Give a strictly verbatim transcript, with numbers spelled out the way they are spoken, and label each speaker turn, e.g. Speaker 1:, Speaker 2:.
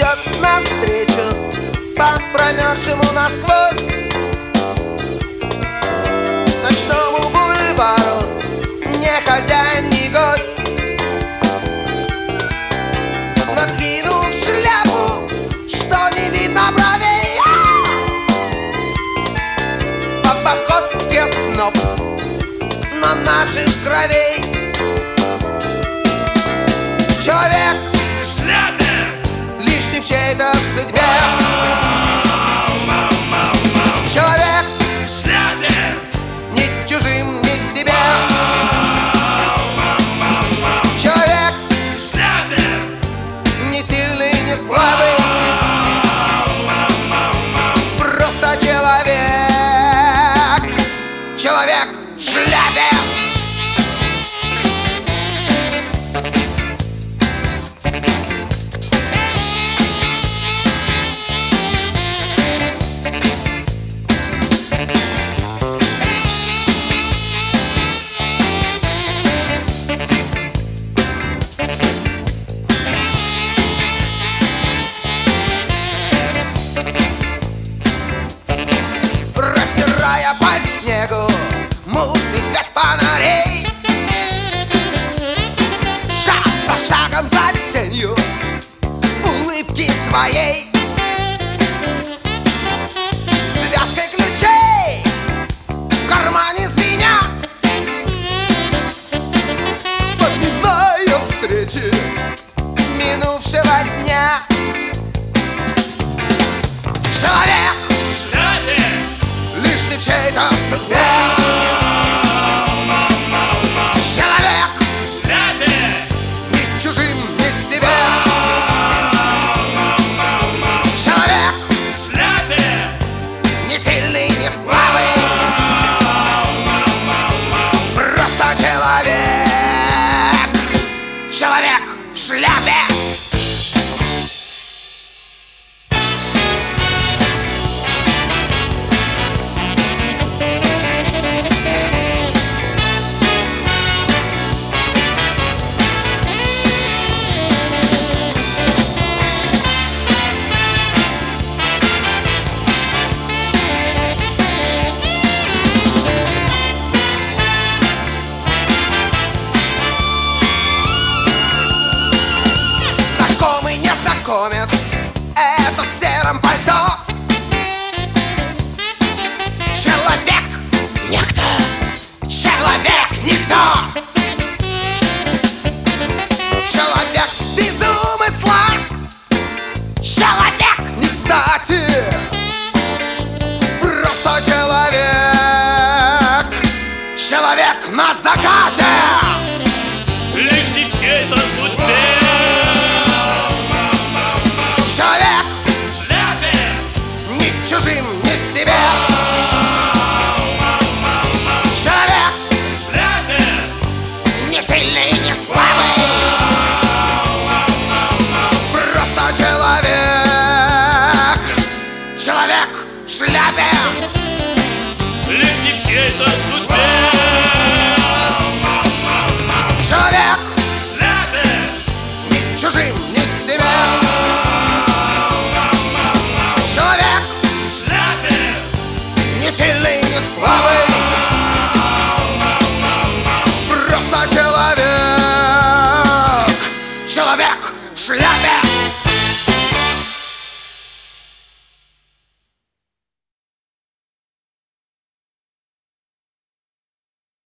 Speaker 1: идет навстречу по промерзшему насквозь ночному бульвару, не хозяин, не гость. Надвинув шляпу, что не видно бровей, по походке сноб на наших кровей. Человек
Speaker 2: в шляпе
Speaker 1: лишний в чьей-то судьбе. Человек
Speaker 2: в шляпе
Speaker 1: ни чужим, ни себе. Человек
Speaker 2: в шляпе
Speaker 1: не сильный, не слабый, просто человек. Человек в шляпе. Растирая по снегу мутный свет фонарей, шаг за шагом за тенью улыбки своей, связкой ключей в кармане звеня, вспоминаю встречи минувшего дня. Человек
Speaker 2: в шляпе
Speaker 1: лишний в чьей-то судьбе. Человек
Speaker 2: в шляпе
Speaker 1: ни чужим, ни себе. Человек
Speaker 2: в шляпе
Speaker 1: не сильный, не слабый, просто человек. Человек в шляпе. Знакомый незнакомец, этот в сером пальто. Человек никто, человек никто. Человек без умысла, человек не кстати, просто человек. Человек на закате.
Speaker 2: лишний в чьей-то судьбе.
Speaker 1: Человек
Speaker 2: В шляпе
Speaker 1: ни чужим, ни себе. Человек
Speaker 2: в шляпе
Speaker 1: не сильный, не слабый, просто человек. Человек в шляпе.
Speaker 2: лишний в чьей-то судьбе.
Speaker 1: Человек
Speaker 2: В шляпе
Speaker 1: ни чужим, ни себе. Человек
Speaker 2: в шляпе
Speaker 1: не сильный, не слабый, просто человек. Человек в шляпе.